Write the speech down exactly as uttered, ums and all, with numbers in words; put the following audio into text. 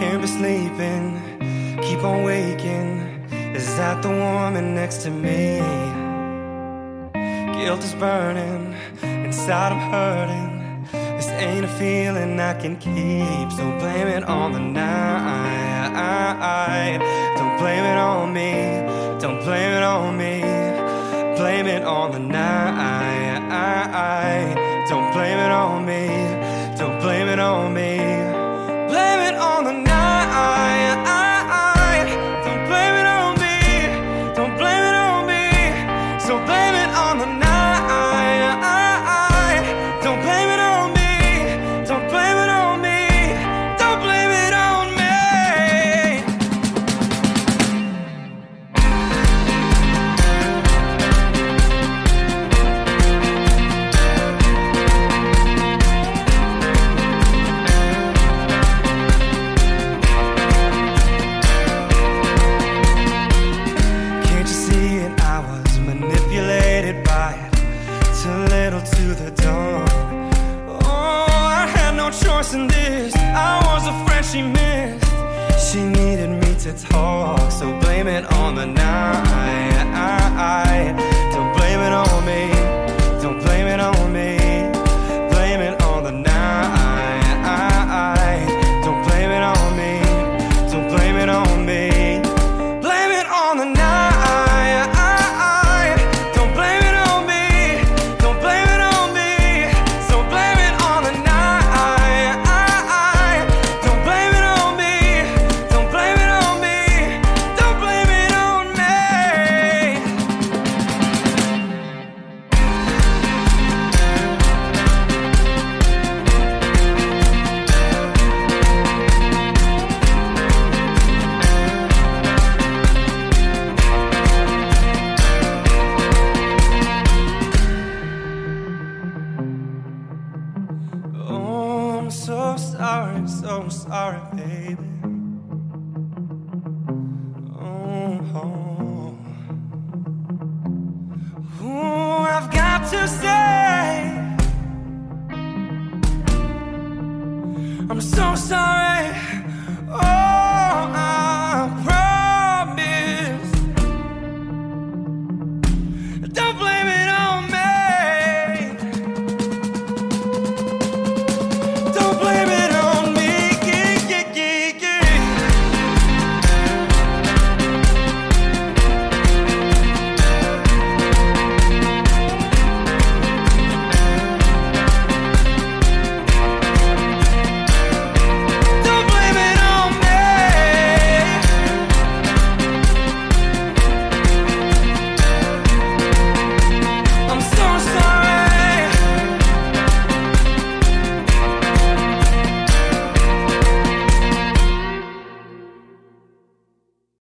can't be sleeping, keep on waking. Is that the woman next to me? Guilt is burning, inside I'm hurting. This ain't a feeling I can keep, so blame it on the night. Don't blame it on me, don't blame it on me. Blame it on the night. Don't blame it on me, don't blame it on me. Blame it on the night. Don't blame it on me, don't blame it on me. So blame it on the night. Don't blame it on me, don't blame it on me. Don't blame it on me. Can't you see it? I was manipulated by it. Too little to the dawn. Oh, I had no choice in this. I was a friend she missed. She needed me to talk, so blame it on the night. Don't blame it on me, don't blame it on me. Blame it on the night. Don't blame it on me, don't blame it on me. Blame it on the night. Don't blame it on me, don't blame it on me. So blame it on the night. Don't blame it on me, don't blame it on me. Don't blame it on me. Oh, I'm so sorry, so sorry, baby. Oh, oh. Ooh, I've got to say, I'm so sorry. Oh, I promise. Don't blame